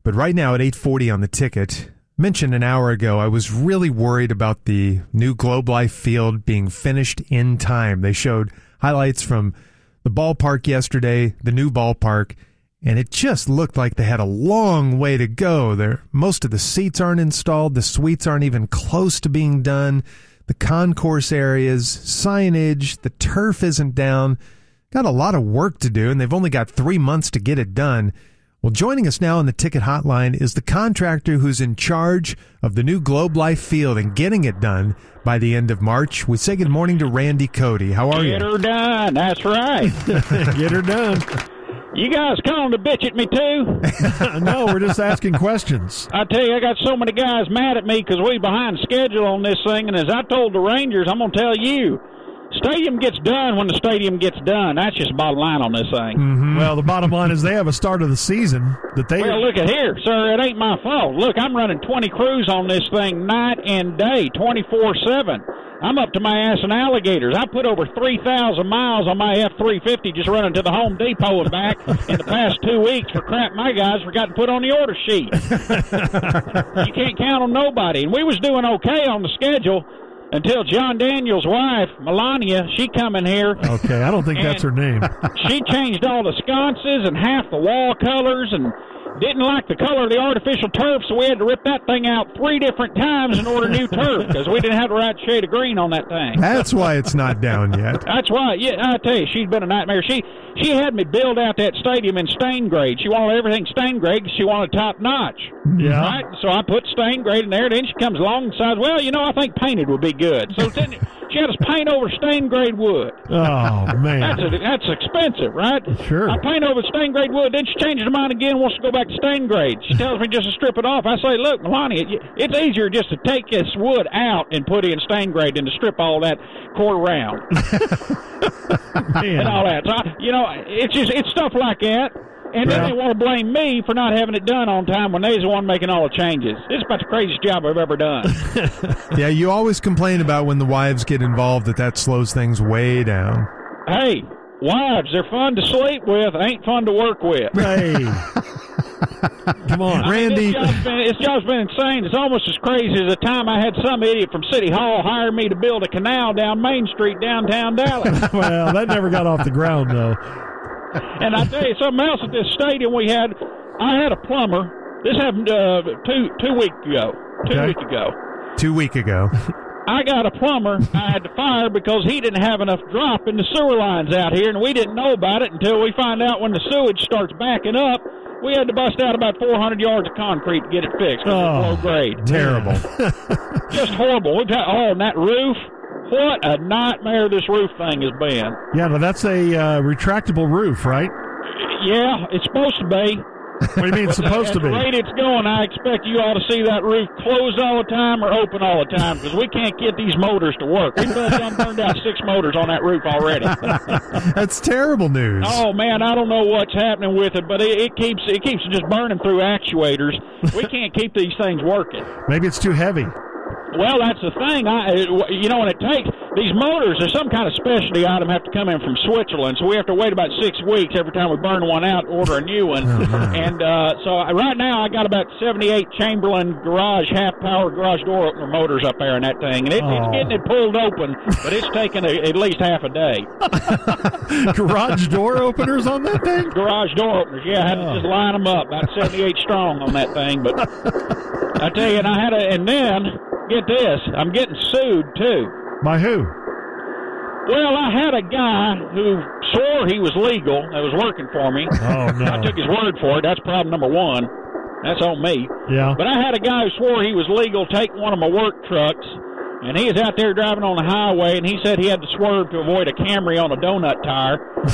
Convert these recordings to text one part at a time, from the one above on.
But right now at 8:40 on the ticket, mentioned an hour ago, I was really worried about the new Globe Life field being finished in time. They showed highlights from the ballpark yesterday, the new ballpark, and it just looked like they had a long way to go. Most of the seats aren't installed. The suites aren't even close to being done. The concourse areas, signage, the turf isn't down. Got a lot of work to do, and they've only got 3 months to get it done. Well, joining us now on the ticket hotline is the contractor who's in charge of the new Globe Life field and getting it done by the end of March. We say good morning to Randy Cody. How are you? Get her done. That's right. Get her done. You guys calling to bitch at me, too? No, we're just asking questions. I tell you, I got so many guys mad at me because we behind schedule on this thing, and as I told the Rangers, I'm going to tell you, stadium gets done when the stadium gets done. That's just the bottom line on this thing. Mm-hmm. Well, the bottom line is they have a start of the season that they... Well, look at here, sir. It ain't my fault. Look, I'm running 20 crews on this thing night and day, 24/7. I'm up to my ass in alligators. I put over 3,000 miles on my F-350 just running to the Home Depot and back in the past 2 weeks for crap my guys forgot to put on the order sheet. You can't count on nobody. And we was doing okay on the schedule until John Daniels' wife, Melania, she come in here. Okay, I don't think that's her name. She changed all the sconces and half the wall colors and didn't like the color of the artificial turf, so we had to rip that thing out 3 different times and order new turf because we didn't have the right shade of green on that thing. That's why it's not down yet. That's why. Yeah, I tell you, she's been a nightmare. She had me build out that stadium in stain grade. She wanted everything stain grade because she wanted top notch. Yeah. Right? So I put stain grade in there. Then she comes along and says, well, I think painted would be good. So then she had us paint over stain grade wood. Oh, man. That's expensive, right? Sure. I paint over stain grade wood. Then she changes her mind again and wants to go back to stain grade. She tells me just to strip it off. I say, look, Melania, it's easier just to take this wood out and put it in stain grade than to strip all that core round. And all that. So, it's stuff like that. And then they want to blame me for not having it done on time when they's the one making all the changes. It's about the craziest job I've ever done. Yeah, you always complain about when the wives get involved that slows things way down. Hey, wives, they're fun to sleep with, ain't fun to work with. Hey. Come on, Randy. This job's been insane. It's almost as crazy as the time I had some idiot from City Hall hire me to build a canal down Main Street, downtown Dallas. Well, that never got off the ground, though. And I tell you something else at this stadium I had a plumber. This happened 2 weeks ago. 2 weeks ago. 2 weeks ago. I got a plumber I had to fire because he didn't have enough drop in the sewer lines out here, and we didn't know about it until we find out when the sewage starts backing up. We had to bust out about 400 yards of concrete to get it fixed. It was low grade. Terrible. Just horrible. And that roof, what a nightmare this roof thing has been. Yeah, but that's a retractable roof, right? Yeah, it's supposed to be. What do you mean it's supposed to be? At the rate it's going, I expect you ought to see that roof closed all the time or open all the time because we can't get these motors to work. We've burned out 6 motors on that roof already. That's terrible news. Oh, man, I don't know what's happening with it, but it keeps just burning through actuators. We can't keep these things working. Maybe it's too heavy. Well, that's the thing. When it takes these motors, there's some kind of specialty item have to come in from Switzerland, so we have to wait about 6 weeks every time we burn one out, order a new one. And so right now I got about 78 Chamberlain half-power garage door opener motors up there in that thing, and it's getting it pulled open, but it's taking at least half a day. Garage door openers on that thing? Garage door openers, yeah. I had to just line them up, about 78 strong on that thing. But I tell you, and then, get this, I'm getting sued, too. By who? Well, I had a guy who swore he was legal that was working for me. Oh, no. I took his word for it. That's problem number one. That's on me. Yeah. But I had a guy who swore he was legal take one of my work trucks, and he was out there driving on the highway, and he said he had to swerve to avoid a Camry on a donut tire.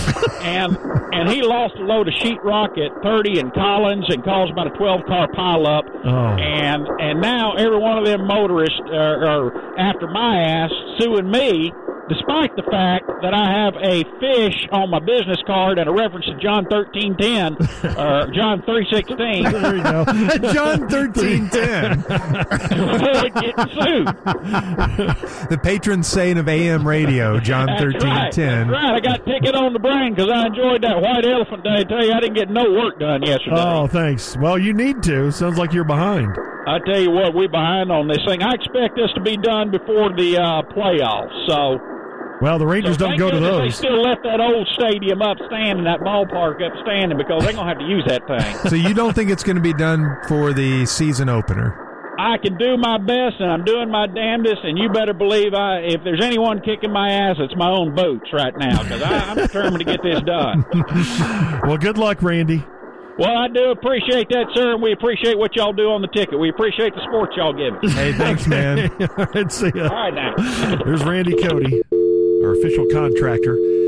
and he lost a load of sheetrock at 30 in Collins and caused about a 12-car pileup. Oh. And now every one of them motorists are after my ass suing me despite the fact that I have a fish on my business card and a reference to John 13:10 or John 3:16. There you go. John 13:10. Avoid getting sued. The patron saint of AM radio, John That's 13:10. right. I got ticket on the brain because I enjoyed that White Elephant Day. I tell you, I didn't get no work done yesterday. Oh, thanks. Well, you need to. Sounds like you're behind. I tell you what, we're behind on this thing. I expect this to be done before the playoffs. So, Well, the Rangers don't go to They those. still left that old stadium up standing, that ballpark up standing, because they're going to have to use that thing. So you don't think it's going to be done for the season opener? I can do my best, and I'm doing my damnedest, and you better believe if there's anyone kicking my ass, it's my own boots right now, because I'm determined to get this done. Well, good luck, Randy. Well, I do appreciate that, sir, and we appreciate what y'all do on the ticket. We appreciate the sports y'all give us. Hey, thanks, man. All right, see ya. All right, now. There's Randy Cody, our official contractor.